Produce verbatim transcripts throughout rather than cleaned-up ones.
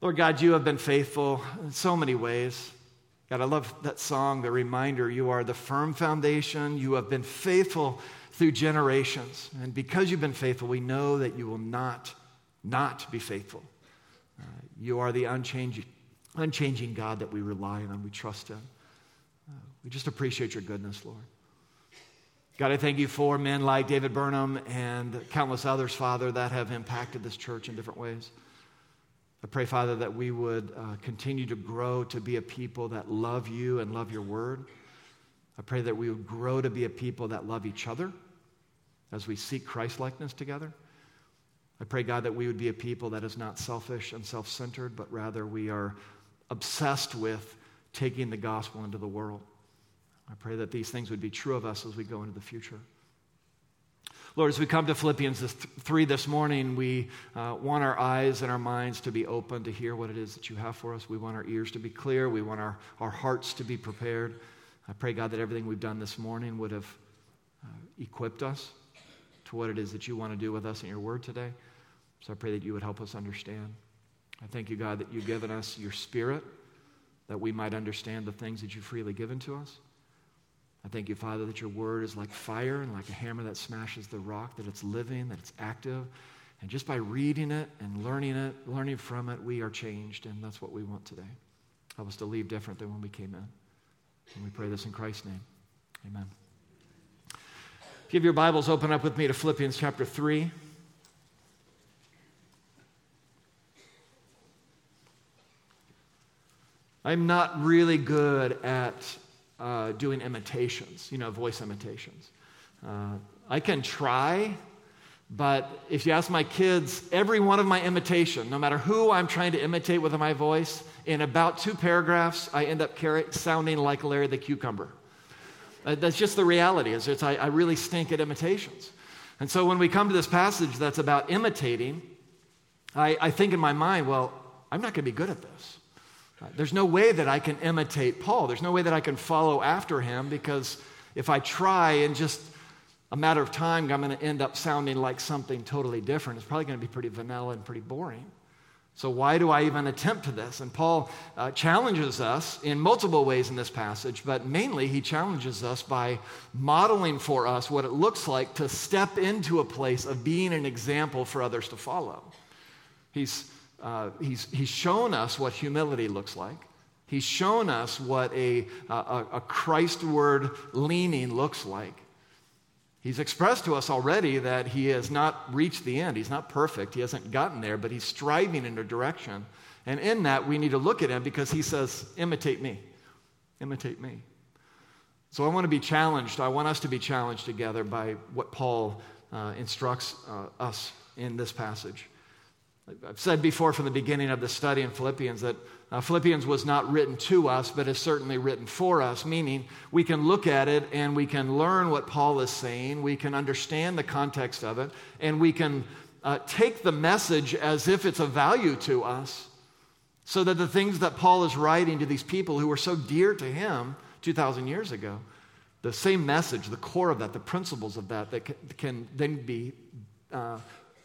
Lord God, you have been faithful in so many ways. God, I love that song, the reminder, you are the firm foundation. You have been faithful through generations. And because you've been faithful, we know that you will not, not be faithful. Uh, you are the unchanging, unchanging God that we rely on, we trust in. Uh, we just appreciate your goodness, Lord. God, I thank you for men like David Burnham and countless others, Father, that have impacted this church in different ways. I pray, Father, that we would uh, continue to grow to be a people that love you and love your word. I pray that we would grow to be a people that love each other as we seek Christ-likeness together. I pray, God, that we would be a people that is not selfish and self-centered, but rather we are obsessed with taking the gospel into the world. I pray that these things would be true of us as we go into the future. Lord, as we come to Philippians three this morning, we uh, want our eyes and our minds to be open to hear what it is that you have for us. We want our ears to be clear. We want our, our hearts to be prepared. I pray, God, that everything we've done this morning would have uh, equipped us to what it is that you want to do with us in your word today. So I pray that you would help us understand. I thank you, God, that you've given us your spirit, that we might understand the things that you've freely given to us. I thank you, Father, that your word is like fire and like a hammer that smashes the rock, that it's living, that it's active. And just by reading it and learning it, learning from it, we are changed, and that's what we want today. Help us to leave different than when we came in. And we pray this in Christ's name. Amen. If you have your Bibles, open up with me to Philippians chapter three. I'm not really good at Uh, doing imitations, you know, voice imitations. Uh, I can try, but if you ask my kids, every one of my imitation, no matter who I'm trying to imitate with my voice, in about two paragraphs, I end up carry, sounding like Larry the Cucumber. Uh, that's just the reality. Is it's, I, I really stink at imitations. And so when we come to this passage that's about imitating, I, I think in my mind, well, I'm not going to be good at this. There's no way that I can imitate Paul. There's no way that I can follow after him, because if I try in just a matter of time, I'm going to end up sounding like something totally different. It's probably going to be pretty vanilla and pretty boring. So why do I even attempt to this? And Paul uh, challenges us in multiple ways in this passage, but mainly he challenges us by modeling for us what it looks like to step into a place of being an example for others to follow. He's Uh, he's, he's shown us what humility looks like. He's shown us what a, a, a Christward leaning looks like. He's expressed to us already that he has not reached the end. He's not perfect. He hasn't gotten there, but he's striving in a direction. And in that, we need to look at him, because he says, imitate me. Imitate me. So I want to be challenged. I want us to be challenged together by what Paul uh, instructs uh, us in this passage. I've said before from the beginning of the study in Philippians that uh, Philippians was not written to us, but is certainly written for us, meaning we can look at it and we can learn what Paul is saying, we can understand the context of it, and we can uh, take the message as if it's of value to us, so that the things that Paul is writing to these people who were so dear to him two thousand years ago, the same message, the core of that, the principles of that, that can, can then be uh,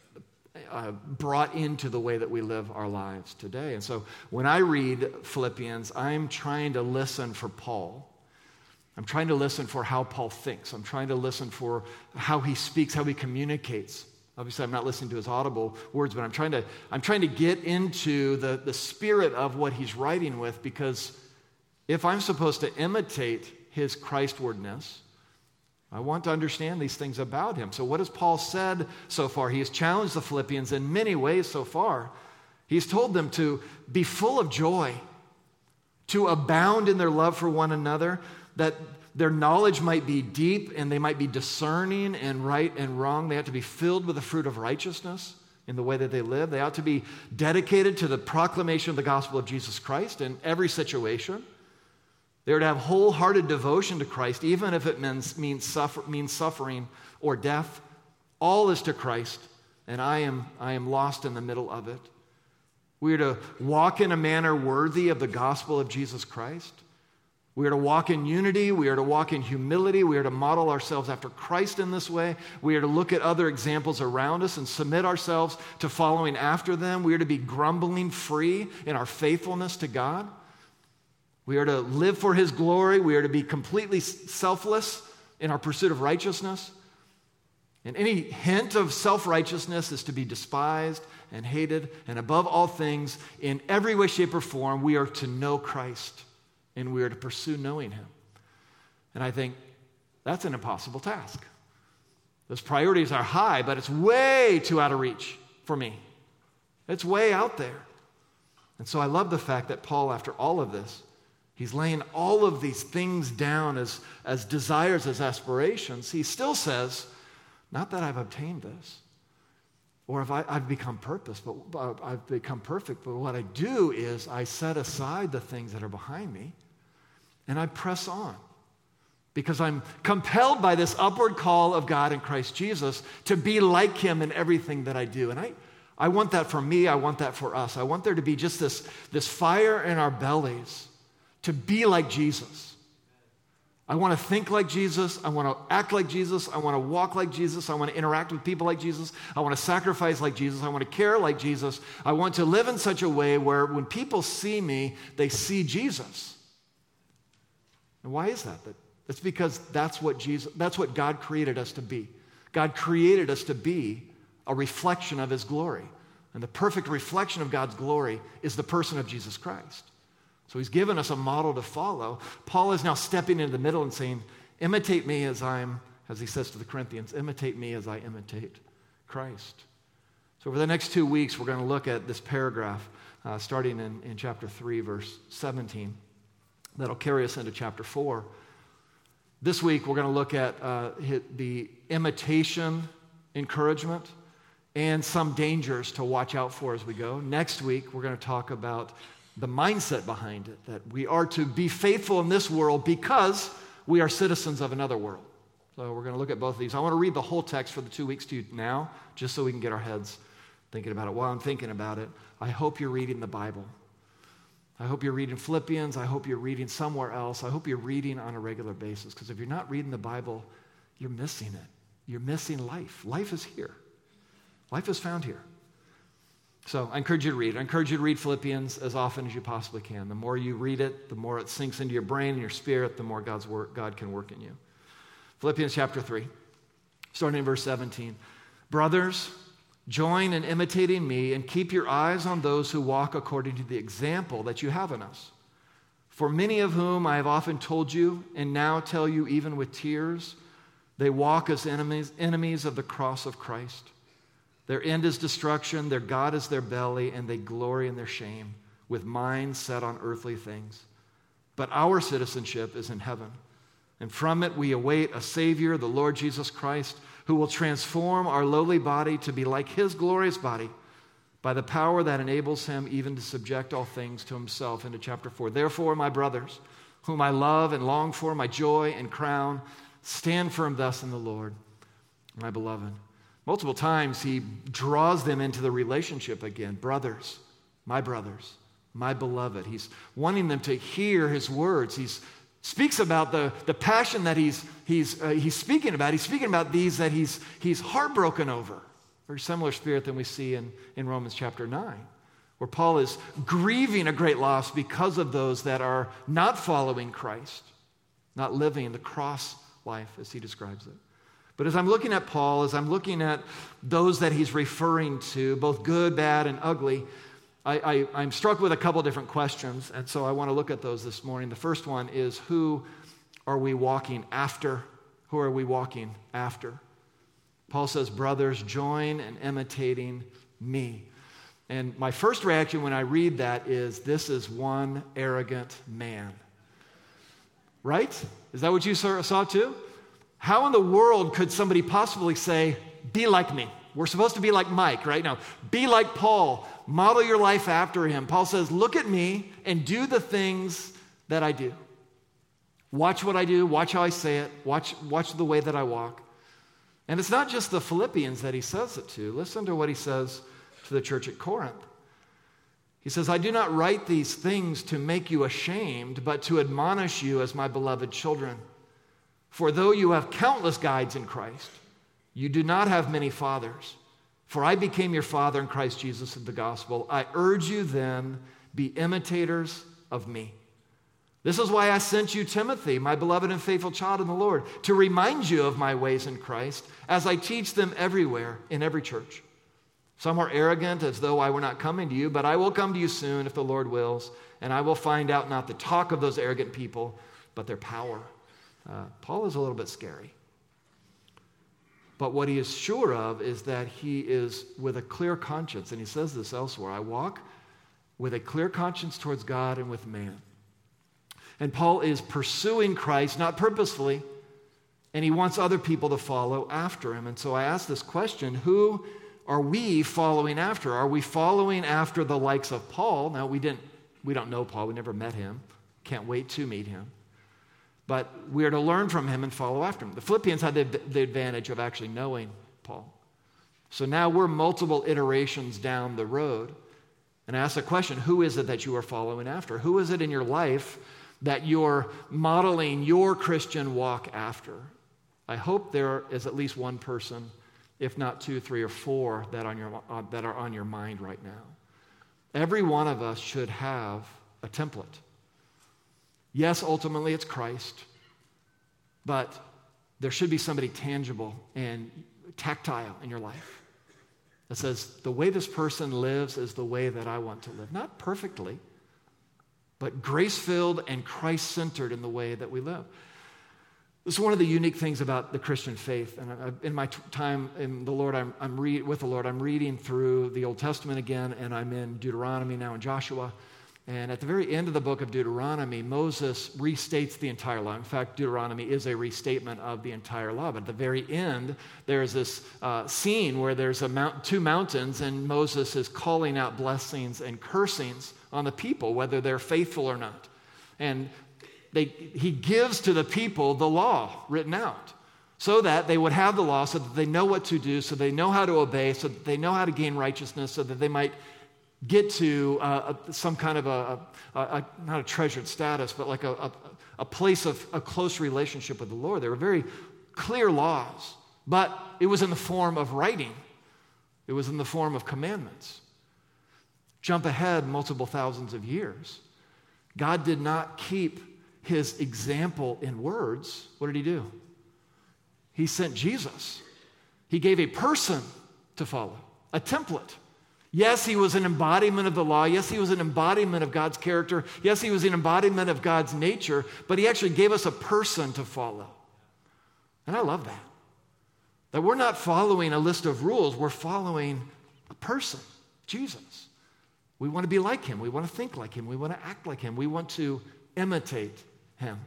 Uh, brought into the way that we live our lives today. And so when I read Philippians, I'm trying to listen for Paul. I'm trying to listen for how Paul thinks. I'm trying to listen for how he speaks, how he communicates. Obviously, I'm not listening to his audible words, but I'm trying to I'm trying to get into the, the spirit of what he's writing with, because if I'm supposed to imitate his Christwardness, I want to understand these things about him. So what has Paul said so far? He has challenged the Philippians in many ways so far. He's told them to be full of joy, to abound in their love for one another, that their knowledge might be deep and they might be discerning and right and wrong. They have to be filled with the fruit of righteousness in the way that they live. They ought to be dedicated to the proclamation of the gospel of Jesus Christ in every situation. They're to have wholehearted devotion to Christ, even if it means, means, suffer, means suffering or death. All is to Christ, and I am, I am lost in the middle of it. We are to walk in a manner worthy of the gospel of Jesus Christ. We are to walk in unity. We are to walk in humility. We are to model ourselves after Christ in this way. We are to look at other examples around us and submit ourselves to following after them. We are to be grumbling free in our faithfulness to God. We are to live for His glory. We are to be completely selfless in our pursuit of righteousness. And any hint of self-righteousness is to be despised and hated. And above all things, in every way, shape, or form, we are to know Christ. And we are to pursue knowing Him. And I think that's an impossible task. Those priorities are high, but it's way too out of reach for me. It's way out there. And so I love the fact that Paul, after all of this, he's laying all of these things down as, as desires, as aspirations. He still says, not that I've obtained this, or if I, I've become purpose, but uh, I've become perfect, but what I do is I set aside the things that are behind me, and I press on because I'm compelled by this upward call of God in Christ Jesus to be like Him in everything that I do. And I, I want that for me. I want that for us. I want there to be just this, this fire in our bellies to be like Jesus. I want to think like Jesus. I want to act like Jesus. I want to walk like Jesus. I want to interact with people like Jesus. I want to sacrifice like Jesus. I want to care like Jesus. I want to live in such a way where when people see me, they see Jesus. And why is that? That's because that's what Jesus, that's what God created us to be. God created us to be a reflection of His glory. And the perfect reflection of God's glory is the person of Jesus Christ. So He's given us a model to follow. Paul is now stepping into the middle and saying, imitate me as I'm, as he says to the Corinthians, imitate me as I imitate Christ. So over the next two weeks, we're going to look at this paragraph, uh, starting in, in chapter three, verse seventeen. That'll carry us into chapter four. This week, we're going to look at uh, the imitation encouragement and some dangers to watch out for as we go. Next week, we're going to talk about the mindset behind it, that we are to be faithful in this world because we are citizens of another world. So we're going to look at both of these. I want to read the whole text for the two weeks to you now, just so we can get our heads thinking about it. While I'm thinking about it, I hope you're reading the Bible. I hope you're reading Philippians. I hope you're reading somewhere else. I hope you're reading on a regular basis, because if you're not reading the Bible, you're missing it. You're missing life. Life is here. Life is found here. So I encourage you to read. I encourage you to read Philippians as often as you possibly can. The more you read it, the more it sinks into your brain and your spirit, the more God's work, God can work in you. Philippians chapter three, starting in verse seventeen. Brothers, join in imitating me and keep your eyes on those who walk according to the example that you have in us. For many of whom I have often told you, and now tell you even with tears, they walk as enemies, enemies of the cross of Christ. Their end is destruction, their God is their belly, and they glory in their shame, with minds set on earthly things. But our citizenship is in heaven, and from it we await a Savior, the Lord Jesus Christ, who will transform our lowly body to be like His glorious body by the power that enables Him even to subject all things to Himself. Into chapter four. Therefore, my brothers, whom I love and long for, my joy and crown, stand firm thus in the Lord, my beloved. Multiple times he draws them into the relationship again. Brothers, my brothers, my beloved. He's wanting them to hear his words. He's speaks about the, the passion that he's, he's, uh, he's speaking about. He's speaking about these that he's, he's heartbroken over. Very similar spirit than we see in, in Romans chapter nine, where Paul is grieving a great loss because of those that are not following Christ, not living the cross life as he describes it. But as I'm looking at Paul, as I'm looking at those that he's referring to, both good, bad, and ugly, I, I, I'm struck with a couple different questions, and so I want to look at those this morning. The first one is, who are we walking after? Who are we walking after? Paul says, brothers, join in imitating me. And my first reaction when I read that is, this is one arrogant man. Right? Is that what you saw too? How in the world could somebody possibly say, be like me? We're supposed to be like Mike, right? Now, be like Paul. Model your life after him. Paul says, look at me and do the things that I do. Watch what I do. Watch how I say it. Watch, watch the way that I walk. And it's not just the Philippians that he says it to. Listen to what he says to the church at Corinth. He says, I do not write these things to make you ashamed, but to admonish you as my beloved children. For though you have countless guides in Christ, you do not have many fathers. For I became your father in Christ Jesus of the gospel. I urge you then, be imitators of me. This is why I sent you Timothy, my beloved and faithful child in the Lord, to remind you of my ways in Christ, as I teach them everywhere in every church. Some are arrogant, as though I were not coming to you, but I will come to you soon if the Lord wills, and I will find out not the talk of those arrogant people, but their power. Uh, Paul is a little bit scary. But what he is sure of is that he is with a clear conscience, and he says this elsewhere, I walk with a clear conscience towards God and with man. And Paul is pursuing Christ, not purposefully, and he wants other people to follow after him. And so I ask this question, who are we following after? Are we following after the likes of Paul? Now, we didn't, we don't know Paul. We never met him. Can't wait to meet him. But we are to learn from him and follow after him. The Philippians had the, the advantage of actually knowing Paul. So now we're multiple iterations down the road. And I ask the question, who is it that you are following after? Who is it in your life that you're modeling your Christian walk after? I hope there is at least one person, if not two, three, or four, that, on your, uh, that are on your mind right now. Every one of us should have a template. Yes, ultimately it's Christ, but there should be somebody tangible and tactile in your life that says, the way this person lives is the way that I want to live. Not perfectly, but grace-filled and Christ-centered in the way that we live. This is one of the unique things about the Christian faith. And I, in my t- time in the Lord, I'm, I'm re- with the Lord, I'm reading through the Old Testament again, and I'm in Deuteronomy now and Joshua. And at the very end of the book of Deuteronomy, Moses restates the entire law. In fact, Deuteronomy is a restatement of the entire law. But at the very end, there's this uh, scene where there's a mount, two mountains, and Moses is calling out blessings and cursings on the people, whether they're faithful or not. And they, he gives to the people the law written out so that they would have the law, so that they know what to do, so they know how to obey, so that they know how to gain righteousness, so that they might get to uh, a, some kind of a, a, a, not a treasured status, but like a, a, a place of a close relationship with the Lord. They were very clear laws, but it was in the form of writing. It was in the form of commandments. Jump ahead multiple thousands of years. God did not keep his example in words. What did he do? He sent Jesus. He gave a person to follow, a template. Yes, he was an embodiment of the law. Yes, he was an embodiment of God's character. Yes, he was an embodiment of God's nature, but he actually gave us a person to follow. And I love that. That we're not following a list of rules, we're following a person, Jesus. We want to be like him. We want to think like him. We want to act like him. We want to imitate him.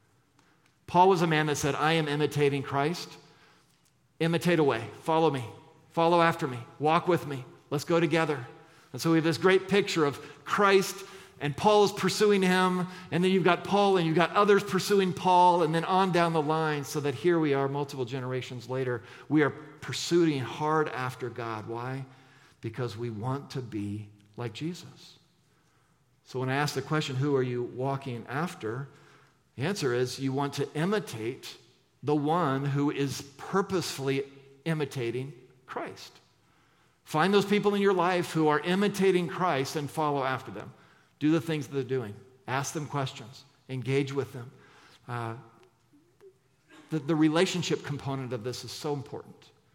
Paul was a man that said, I am imitating Christ. Imitate away. Follow me. Follow after me. Walk with me. Let's go together. And so we have this great picture of Christ, and Paul is pursuing him, and then you've got Paul, and you've got others pursuing Paul, and then on down the line, so that here we are multiple generations later. We are pursuing hard after God. Why? Because we want to be like Jesus. So when I ask the question, who are you walking after? The answer is you want to imitate the one who is purposefully imitating Christ. Find those people in your life who are imitating Christ and follow after them. Do the things that they're doing. Ask them questions. Engage with them. Uh, the, the relationship component of this is so important.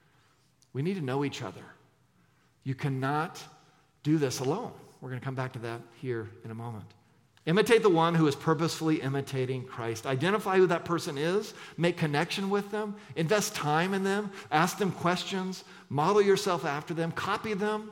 We need to know each other. You cannot do this alone. We're going to come back to that here in a moment. Imitate the one who is purposefully imitating Christ. Identify who that person is. Make connection with them. Invest time in them. Ask them questions. Model yourself after them. Copy them.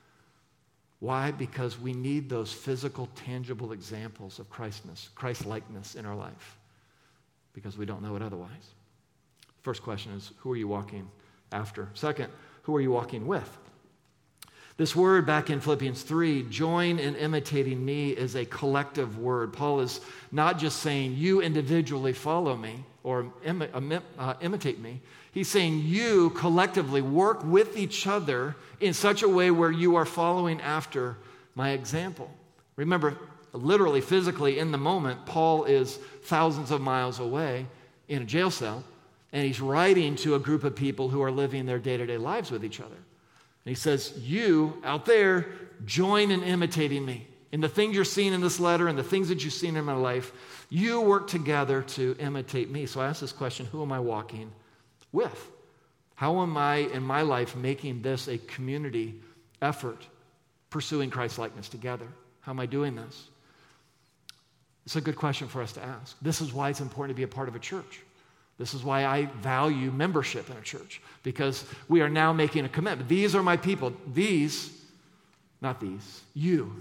Why? Because we need those physical, tangible examples of Christness, Christ-likeness in our life. Because we don't know it otherwise. First question is, who are you walking after? Second, who are you walking with? This word back in Philippians three, join in imitating me, is a collective word. Paul is not just saying, you individually follow me or imi- uh, imitate me. He's saying you collectively work with each other in such a way where you are following after my example. Remember, literally, physically, in the moment, Paul is thousands of miles away in a jail cell, and he's writing to a group of people who are living their day-to-day lives with each other. And he says, you out there, join in imitating me. In the things you're seeing in this letter and the things that you've seen in my life, you work together to imitate me. So I ask this question, who am I walking with? How am I in my life making this a community effort, pursuing Christ-likeness together? How am I doing this? It's a good question for us to ask. This is why it's important to be a part of a church. This is why I value membership in a church, because we are now making a commitment. These are my people. These, not these, you.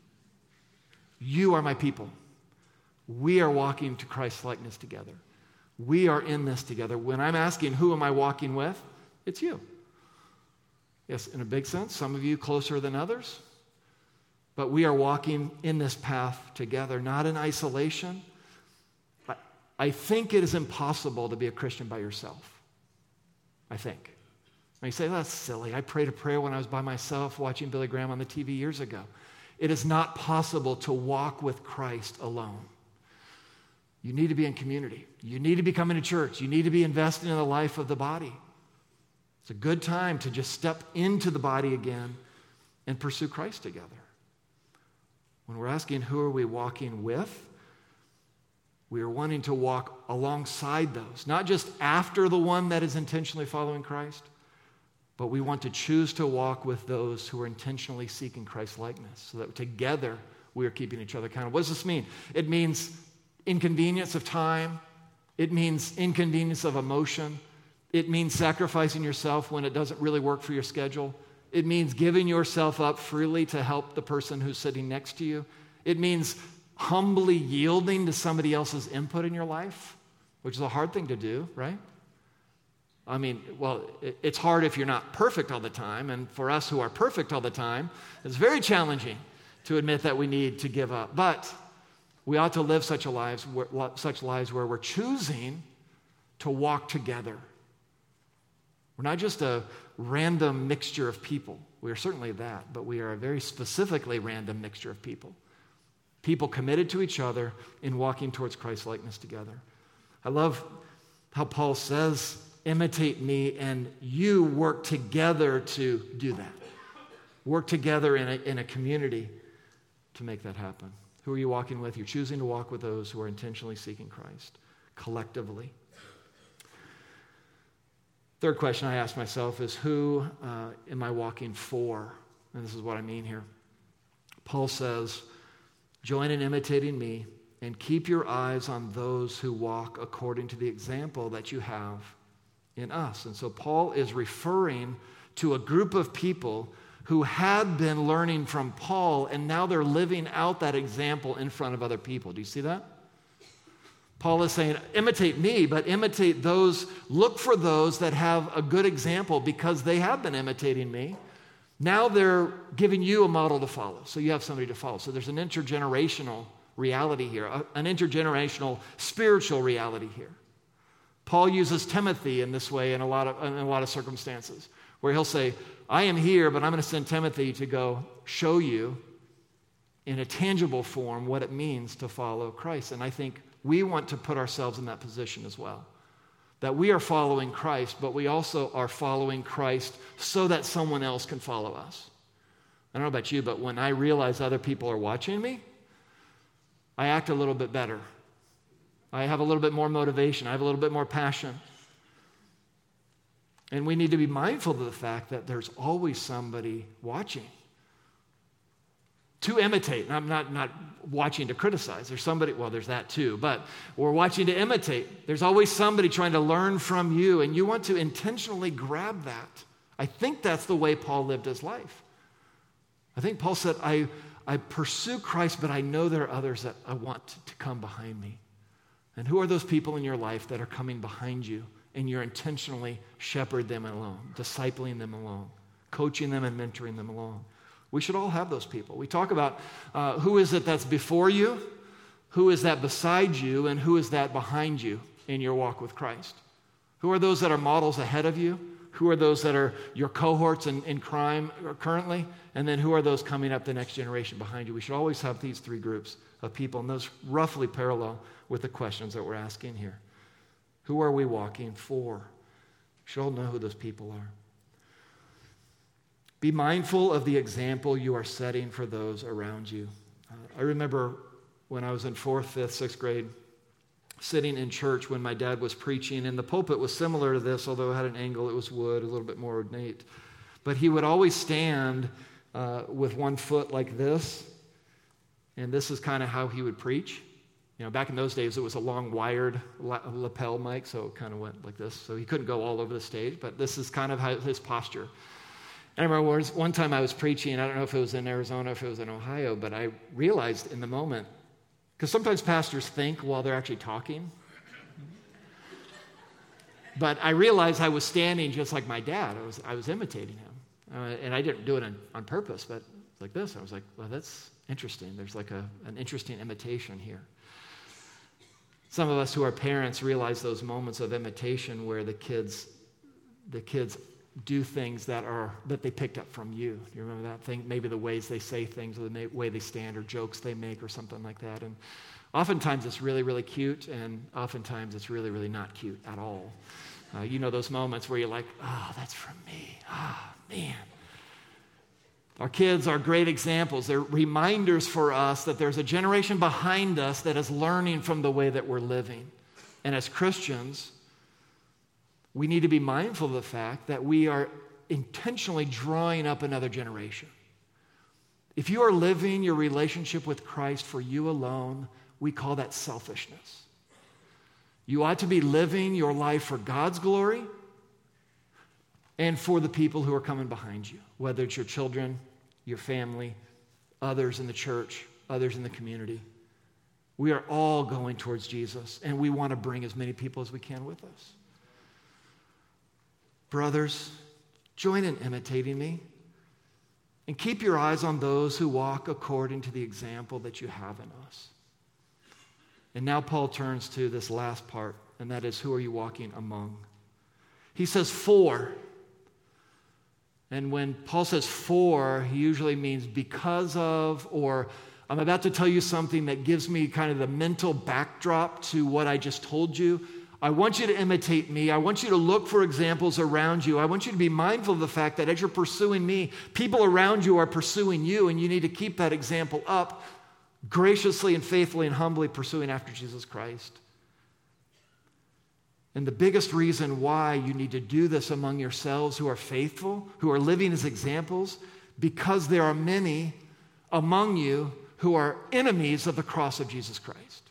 You are my people. We are walking to Christ-likeness together. We are in this together. When I'm asking, who am I walking with? It's you. Yes, in a big sense, some of you closer than others, but we are walking in this path together, not in isolation. I, I think it is impossible to be a Christian by yourself. I think. And you say, that's silly. I prayed a prayer when I was by myself watching Billy Graham on the T V years ago. It is not possible to walk with Christ alone. You need to be in community. You need to be coming to church. You need to be investing in the life of the body. It's a good time to just step into the body again and pursue Christ together. When we're asking who are we walking with, we are wanting to walk alongside those, not just after the one that is intentionally following Christ, but we want to choose to walk with those who are intentionally seeking Christ-likeness, so that together we are keeping each other accountable. What does this mean? It means inconvenience of time. It means inconvenience of emotion. It means sacrificing yourself when it doesn't really work for your schedule. It means giving yourself up freely to help the person who's sitting next to you. It means humbly yielding to somebody else's input in your life, which is a hard thing to do, right? I mean, well, it's hard if you're not perfect all the time, and for us who are perfect all the time, it's very challenging to admit that we need to give up. But we ought to live such a lives, such lives where we're choosing to walk together. We're not just a random mixture of people. We are certainly that, but we are a very specifically random mixture of people. People committed to each other in walking towards Christ-likeness together. I love how Paul says, imitate me, and you work together to do that. Work together in a, in a community to make that happen. Who are you walking with? You're choosing to walk with those who are intentionally seeking Christ, collectively. Third question I ask myself is, who uh, am I walking for? And this is what I mean here. Paul says, join in imitating me and keep your eyes on those who walk according to the example that you have in us. And so Paul is referring to a group of people who had been learning from Paul, and now they're living out that example in front of other people. Do you see that? Paul is saying, imitate me, but imitate those, look for those that have a good example because they have been imitating me. Now they're giving you a model to follow, so you have somebody to follow. So there's an intergenerational reality here, an intergenerational spiritual reality here. Paul uses Timothy in this way in a lot of in a lot of circumstances, where he'll say, I am here, but I'm going to send Timothy to go show you in a tangible form what it means to follow Christ. And I think we want to put ourselves in that position as well, that we are following Christ, but we also are following Christ so that someone else can follow us. I don't know about you, but when I realize other people are watching me, I act a little bit better. I have a little bit more motivation. I have a little bit more passion. And we need to be mindful of the fact that there's always somebody watching to imitate. And I'm not, not watching to criticize. There's somebody, well, there's that too, but we're watching to imitate. There's always somebody trying to learn from you, and you want to intentionally grab that. I think that's the way Paul lived his life. I think Paul said, I, I pursue Christ, but I know there are others that I want to come behind me. And who are those people in your life that are coming behind you and you're intentionally shepherd them along, discipling them along, coaching them and mentoring them along? We should all have those people. We talk about uh, who is it that's before you, who is that beside you, and who is that behind you in your walk with Christ. Who are those that are models ahead of you? Who are those that are your cohorts in, in crime currently? And then who are those coming up the next generation behind you? We should always have these three groups of people, and those roughly parallel with the questions that we're asking here. Who are we walking for? We should all know who those people are. Be mindful of the example you are setting for those around you. Uh, I remember when I was in fourth, fifth, sixth grade, sitting in church when my dad was preaching, and the pulpit was similar to this, although it had an angle, it was wood, a little bit more ornate. But he would always stand uh, with one foot like this, and this is kind of how he would preach. You know, back in those days, it was a long wired lapel mic, so it kind of went like this. So he couldn't go all over the stage, but this is kind of how, his posture. And I remember one time I was preaching, I don't know if it was in Arizona, if it was in Ohio, but I realized in the moment, because sometimes pastors think while they're actually talking. But I realized I was standing just like my dad. I was, I was imitating him. Uh, and I didn't do it on, on purpose, but like this. I was like, well, that's interesting. There's like a, an interesting imitation here. Some of us who are parents realize those moments of imitation where the kids, the kids do things that are that they picked up from you. Do you remember that thing? Maybe the ways they say things, or the way they stand, or jokes they make, or something like that. And oftentimes it's really, really cute, and oftentimes it's really, really not cute at all. Uh, you know those moments where you're like, oh, that's from me. Ah, oh, man. Our kids are great examples. They're reminders for us that there's a generation behind us that is learning from the way that we're living. And as Christians, we need to be mindful of the fact that we are intentionally drawing up another generation. If you are living your relationship with Christ for you alone, we call that selfishness. You ought to be living your life for God's glory and for the people who are coming behind you, whether it's your children, your family, others in the church, others in the community. We are all going towards Jesus, and we want to bring as many people as we can with us. Brothers, join in imitating me, and keep your eyes on those who walk according to the example that you have in us. And now Paul turns to this last part, and that is, who are you walking among? He says, for. And when Paul says for, he usually means because of, or I'm about to tell you something that gives me kind of the mental backdrop to what I just told you. I want you to imitate me. I want you to look for examples around you. I want you to be mindful of the fact that as you're pursuing me, people around you are pursuing you, and you need to keep that example up, graciously and faithfully and humbly pursuing after Jesus Christ. And the biggest reason why you need to do this among yourselves who are faithful, who are living as examples, because there are many among you who are enemies of the cross of Jesus Christ.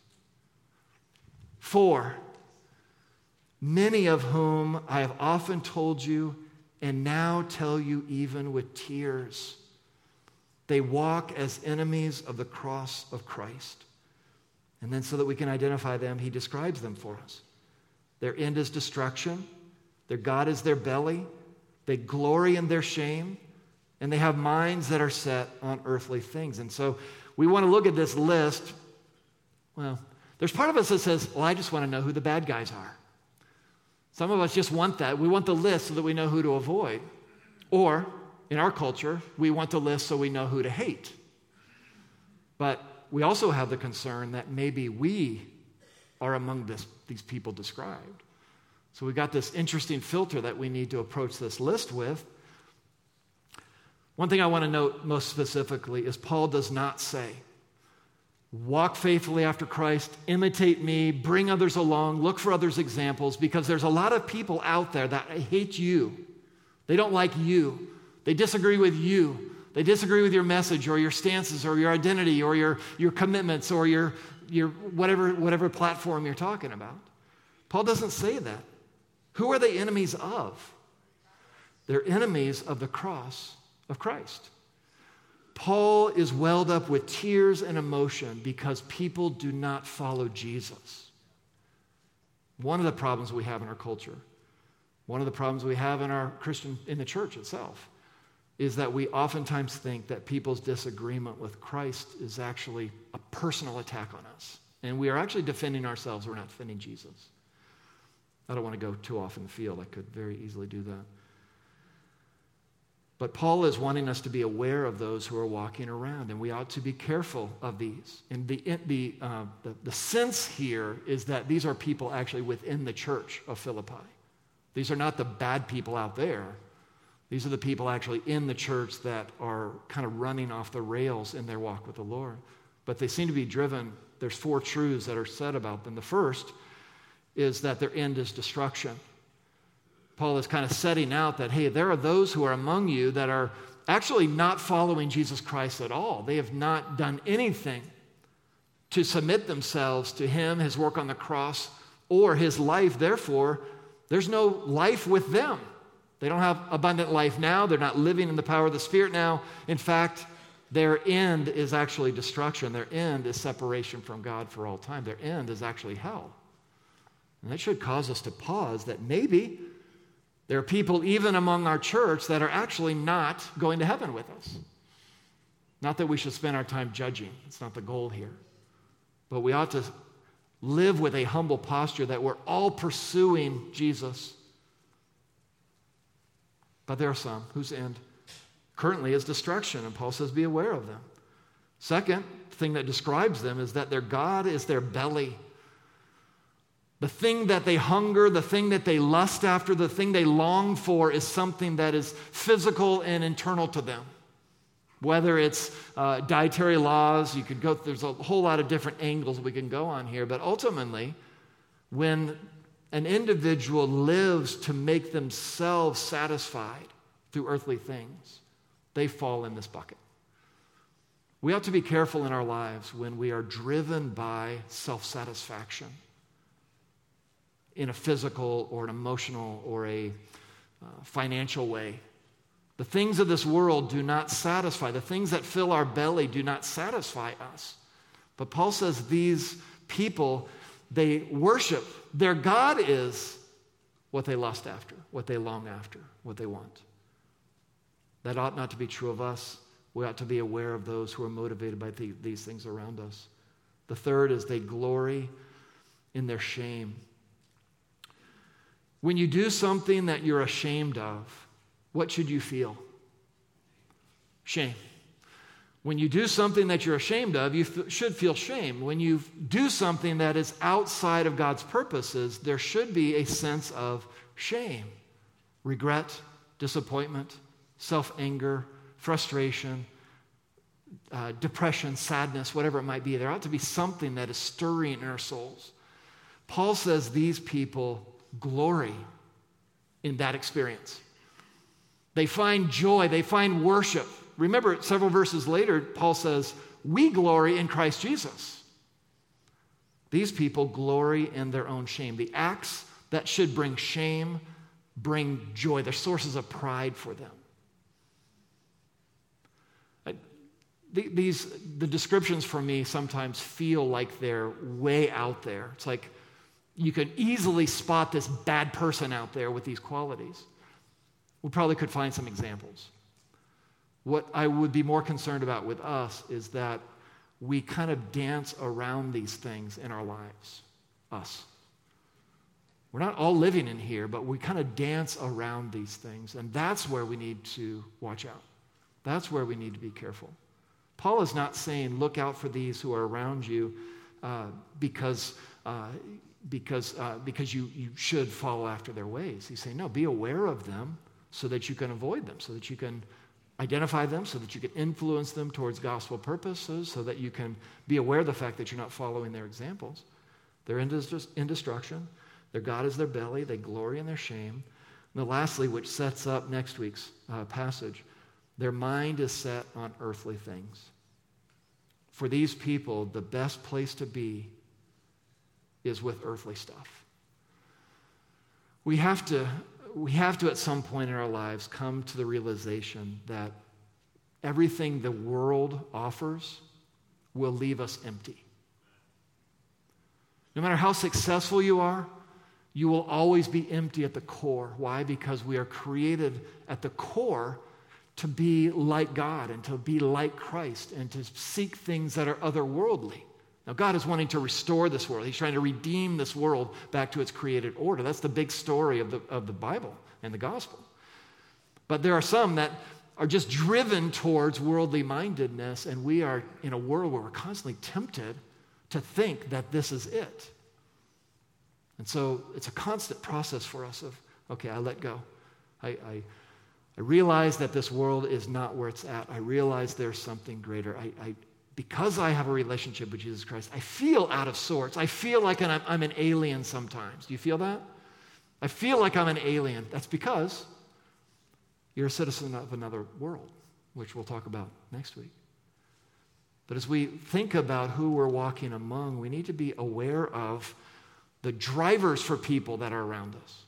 For many of whom I have often told you, and now tell you even with tears, they walk as enemies of the cross of Christ. And then so that we can identify them, he describes them for us. Their end is destruction. Their God is their belly. They glory in their shame. And they have minds that are set on earthly things. And so we want to look at this list. Well, there's part of us that says, well, I just want to know who the bad guys are. Some of us just want that. We want the list so that we know who to avoid. Or, in our culture, we want the list so we know who to hate. But we also have the concern that maybe we are among this, these people described. So we've got this interesting filter that we need to approach this list with. One thing I want to note most specifically is Paul does not say, walk faithfully after Christ, imitate me, bring others along, look for others' examples, because there's a lot of people out there that hate you. They don't like you. They disagree with you. They disagree with your message or your stances or your identity or your, your commitments or your, your whatever, whatever platform you're talking about. Paul doesn't say that. Who are they enemies of? They're enemies of the cross of Christ. Paul is welled up with tears and emotion because people do not follow Jesus. One of the problems we have in our culture, one of the problems we have in our Christian, in the church itself, is that we oftentimes think that people's disagreement with Christ is actually a personal attack on us. And we are actually defending ourselves. We're not defending Jesus. I don't want to go too off in the field. I could very easily do that. But Paul is wanting us to be aware of those who are walking around, and we ought to be careful of these. And the, the, uh, the, the sense here is that these are people actually within the church of Philippi. These are not the bad people out there. These are the people actually in the church that are kind of running off the rails in their walk with the Lord. But they seem to be driven. There's four truths that are said about them. The first is that their end is destruction. Paul is kind of setting out that, hey, there are those who are among you that are actually not following Jesus Christ at all. They have not done anything to submit themselves to him, his work on the cross, or his life. Therefore, there's no life with them. They don't have abundant life now. They're not living in the power of the Spirit now. In fact, their end is actually destruction. Their end is separation from God for all time. Their end is actually hell. And that should cause us to pause that maybe there are people even among our church that are actually not going to heaven with us. Not that we should spend our time judging. It's not the goal here. But we ought to live with a humble posture that we're all pursuing Jesus. But there are some whose end currently is destruction, and Paul says be aware of them. Second thing that describes them is that their God is their belly. The thing that they hunger, the thing that they lust after, the thing they long for is something that is physical and internal to them. Whether it's uh, dietary laws, you could go, there's a whole lot of different angles we can go on here, but ultimately, when an individual lives to make themselves satisfied through earthly things, they fall in this bucket. We ought to be careful in our lives when we are driven by self-satisfaction in a physical or an emotional or a uh, financial way. The things of this world do not satisfy. The things that fill our belly do not satisfy us. But Paul says these people, they worship. Their God is what they lust after, what they long after, what they want. That ought not to be true of us. We ought to be aware of those who are motivated by the, these things around us. The third is they glory in their shame. When you do something that you're ashamed of, what should you feel? Shame. When you do something that you're ashamed of, you f- should feel shame. When you do something that is outside of God's purposes, there should be a sense of shame, regret, disappointment, self-anger, frustration, uh, depression, sadness, whatever it might be. There ought to be something that is stirring in our souls. Paul says these people glory in that experience. They find joy, they find worship. Remember, several verses later, Paul says, we glory in Christ Jesus. These people glory in their own shame. The acts that should bring shame bring joy. They're sources of pride for them. These, the descriptions for me sometimes feel like they're way out there. It's like you could easily spot this bad person out there with these qualities. We probably could find some examples. What I would be more concerned about with us is that we kind of dance around these things in our lives. Us. We're not all living in here, but we kind of dance around these things. And that's where we need to watch out. That's where we need to be careful. Paul is not saying look out for these who are around you uh, because, uh, because, uh, because you, you should follow after their ways. He's saying, no, be aware of them so that you can avoid them, so that you can identify them, so that you can influence them towards gospel purposes, so that you can be aware of the fact that you're not following their examples. They're in, dis- in destruction. Their God is their belly. They glory in their shame. And then lastly, which sets up next week's uh, passage, their mind is set on earthly things. For these people, the best place to be is with earthly stuff. We have to, we have to at some point in our lives come to the realization that everything the world offers will leave us empty. No matter how successful you are, you will always be empty at the core. Why? Because we are created at the core to be like God and to be like Christ and to seek things that are otherworldly. Now, God is wanting to restore this world. He's trying to redeem this world back to its created order. That's the big story of the, of the Bible and the gospel. But there are some that are just driven towards worldly mindedness, and we are in a world where we're constantly tempted to think that this is it. And so it's a constant process for us of, okay, I let go. I, I, I realize that this world is not where it's at. I realize there's something greater. I, I, because I have a relationship with Jesus Christ, I feel out of sorts. I feel like I'm, I'm an alien sometimes. Do you feel that? I feel like I'm an alien. That's because you're a citizen of another world, which we'll talk about next week. But as we think about who we're walking among, we need to be aware of the drivers for people that are around us.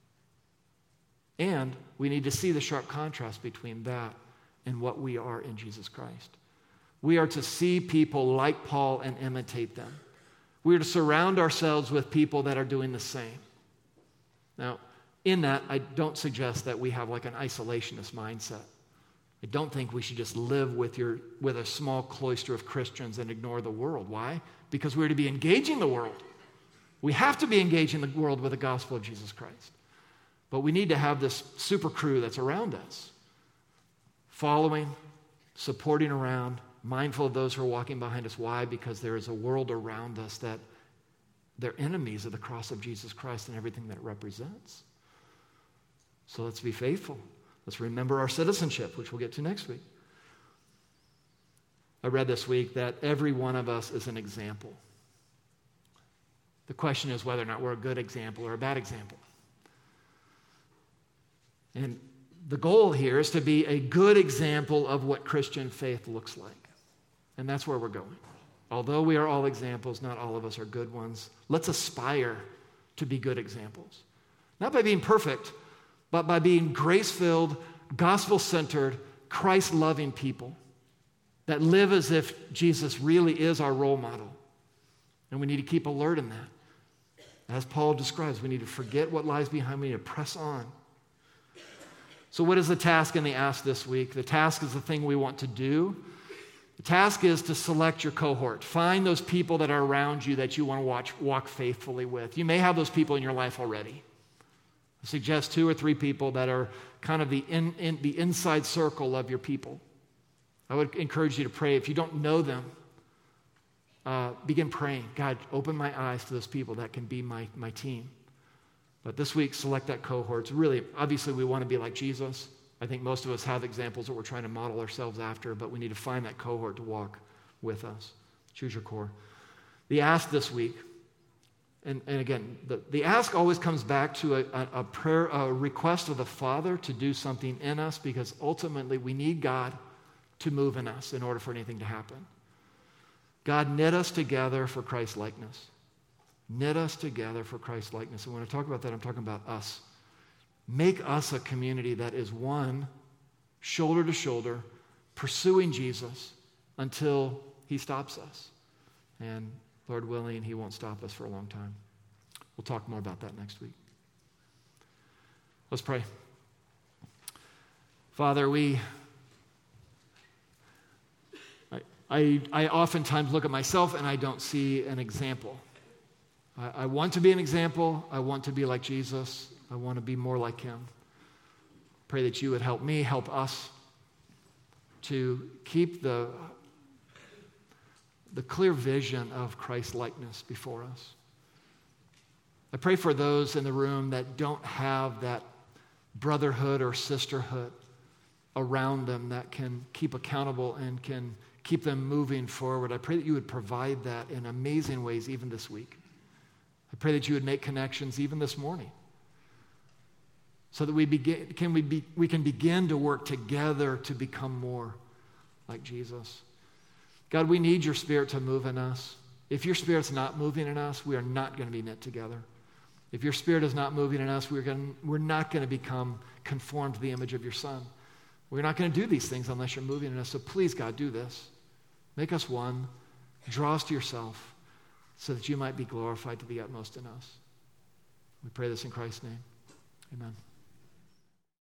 And we need to see the sharp contrast between that and what we are in Jesus Christ. We are to see people like Paul and imitate them. We are to surround ourselves with people that are doing the same. Now, in that, I don't suggest that we have like an isolationist mindset. I don't think we should just live with your with a small cloister of Christians and ignore the world. Why? Because we're to be engaging the world. We have to be engaging the world with the gospel of Jesus Christ. But we need to have this super crew that's around us, following, supporting around, mindful of those who are walking behind us. Why? Because there is a world around us that they're enemies of the cross of Jesus Christ and everything that it represents. So let's be faithful. Let's remember our citizenship, which we'll get to next week. I read this week that every one of us is an example. The question is whether or not we're a good example or a bad example. And the goal here is to be a good example of what Christian faith looks like. And that's where we're going. Although we are all examples, not all of us are good ones. Let's aspire to be good examples. Not by being perfect, but by being grace-filled, gospel-centered, Christ-loving people that live as if Jesus really is our role model. And we need to keep alert in that. As Paul describes, we need to forget what lies behind. We need to press on. So what is the task and the ask this week? The task is the thing we want to do. The task is to select your cohort. Find those people that are around you that you want to watch, walk faithfully with. You may have those people in your life already. I suggest two or three people that are kind of the, in, in, the inside circle of your people. I would encourage you to pray. If you don't know them, uh, begin praying. God, open my eyes to those people that can be my, my team. But this week, select that cohort. It's really, obviously, we want to be like Jesus. I think most of us have examples that we're trying to model ourselves after, but we need to find that cohort to walk with us. Choose your core. The ask this week, and, and again, the, the ask always comes back to a, a, a prayer, a request of the Father to do something in us, because ultimately we need God to move in us in order for anything to happen. God knit us together for Christ's likeness. Knit us together for Christ's likeness. And when I talk about that, I'm talking about us. Make us a community that is one, shoulder to shoulder, pursuing Jesus until he stops us. And Lord willing, he won't stop us for a long time. We'll talk more about that next week. Let's pray. Father, we... I, I, I oftentimes look at myself and I don't see an example. I, I want to be an example. I want to be like Jesus. I want to be more like him. Pray that you would help me, help us to keep the, the clear vision of Christ's likeness before us. I pray for those in the room that don't have that brotherhood or sisterhood around them that can keep accountable and can keep them moving forward. I pray that you would provide that in amazing ways even this week. I pray that you would make connections even this morning, so that we begin, can we, be, we can begin to work together to become more like Jesus. God, we need your Spirit to move in us. If your Spirit's not moving in us, we are not going to be knit together. If your Spirit is not moving in us, we're, going, we're not going to become conformed to the image of your Son. We're not going to do these things unless you're moving in us. So please, God, do this. Make us one. Draw us to yourself so that you might be glorified to the utmost in us. We pray this in Christ's name. Amen.